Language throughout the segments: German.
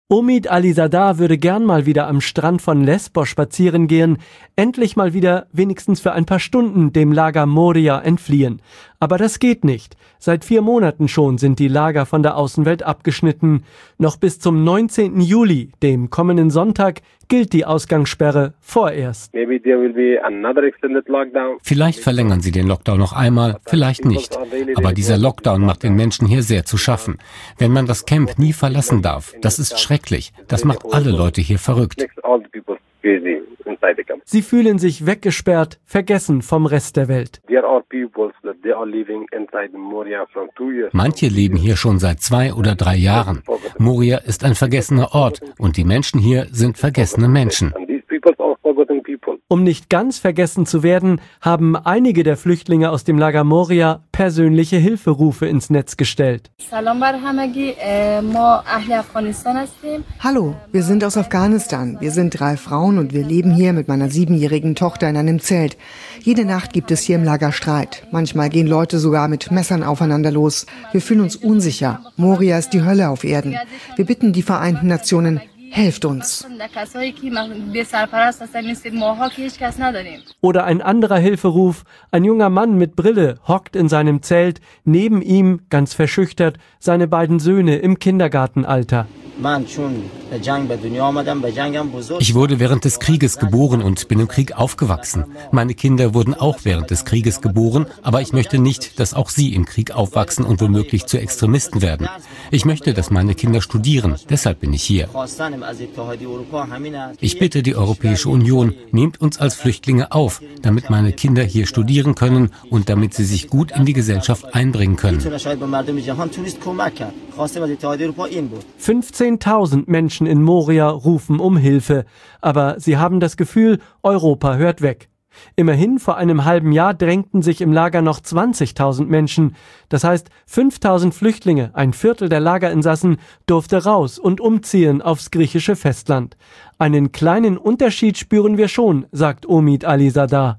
Omid Alizadeh würde gern mal wieder am Strand von Lesbos spazieren gehen, endlich mal wieder wenigstens für ein paar Stunden dem Lager Moria entfliehen. Aber das geht nicht. Seit 4 Monaten schon sind die Lager von der Außenwelt abgeschnitten. Noch bis zum 19. Juli, dem kommenden Sonntag, gilt die Ausgangssperre vorerst. Vielleicht verlängern sie den Lockdown noch einmal, vielleicht nicht. Aber dieser Lockdown macht den Menschen hier sehr zu schaffen. Wenn man das Camp nie verlassen darf, das ist schrecklich. Das macht alle Leute hier verrückt. Sie fühlen sich weggesperrt, vergessen vom Rest der Welt. Manche leben hier schon seit 2 oder 3 Jahren. Moria ist ein vergessener Ort und die Menschen hier sind vergessene Menschen. Um nicht ganz vergessen zu werden, haben einige der Flüchtlinge aus dem Lager Moria persönliche Hilferufe ins Netz gestellt. Hallo, wir sind aus Afghanistan. Wir sind 3 Frauen und wir leben hier mit meiner 7-jährigen Tochter in einem Zelt. Jede Nacht gibt es hier im Lager Streit. Manchmal gehen Leute sogar mit Messern aufeinander los. Wir fühlen uns unsicher. Moria ist die Hölle auf Erden. Wir bitten die Vereinten Nationen, helft uns. Oder ein anderer Hilferuf, ein junger Mann mit Brille hockt in seinem Zelt, neben ihm, ganz verschüchtert, seine 2 Söhne im Kindergartenalter. Ich wurde während des Krieges geboren und bin im Krieg aufgewachsen. Meine Kinder wurden auch während des Krieges geboren, aber ich möchte nicht, dass auch sie im Krieg aufwachsen und womöglich zu Extremisten werden. Ich möchte, dass meine Kinder studieren, deshalb bin ich hier. Ich bitte die Europäische Union, nehmt uns als Flüchtlinge auf, damit meine Kinder hier studieren können und damit sie sich gut in die Gesellschaft einbringen können. 15.000 Menschen in Moria rufen um Hilfe, aber sie haben das Gefühl, Europa hört weg. Immerhin, vor einem halben Jahr drängten sich im Lager noch 20.000 Menschen. Das heißt, 5.000 Flüchtlinge, ein Viertel der Lagerinsassen, durfte raus und umziehen aufs griechische Festland. Einen kleinen Unterschied spüren wir schon, sagt Omid Alizadeh.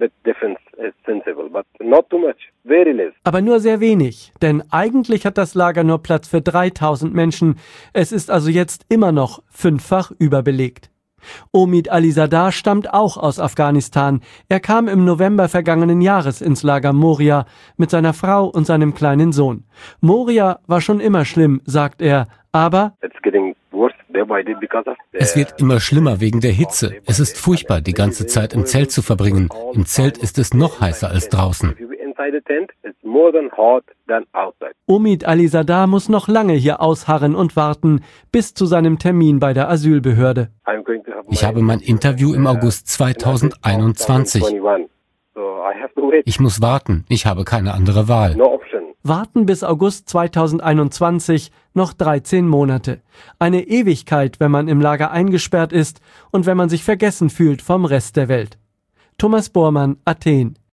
Aber nur sehr wenig, denn eigentlich hat das Lager nur Platz für 3.000 Menschen. Es ist also jetzt immer noch 5-fach überbelegt. Omid Alizadeh stammt auch aus Afghanistan. Er kam im November vergangenen Jahres ins Lager Moria mit seiner Frau und seinem kleinen Sohn. Moria war schon immer schlimm, sagt er, aber es wird immer schlimmer wegen der Hitze. Es ist furchtbar, die ganze Zeit im Zelt zu verbringen. Im Zelt ist es noch heißer als draußen. Omid Alizadeh muss noch lange hier ausharren und warten, bis zu seinem Termin bei der Asylbehörde. Ich habe mein Interview im August 2021. Ich muss warten, ich habe keine andere Wahl. Warten bis August 2021, noch 13 Monate. Eine Ewigkeit, wenn man im Lager eingesperrt ist und wenn man sich vergessen fühlt vom Rest der Welt. Thomas Bormann, Athen.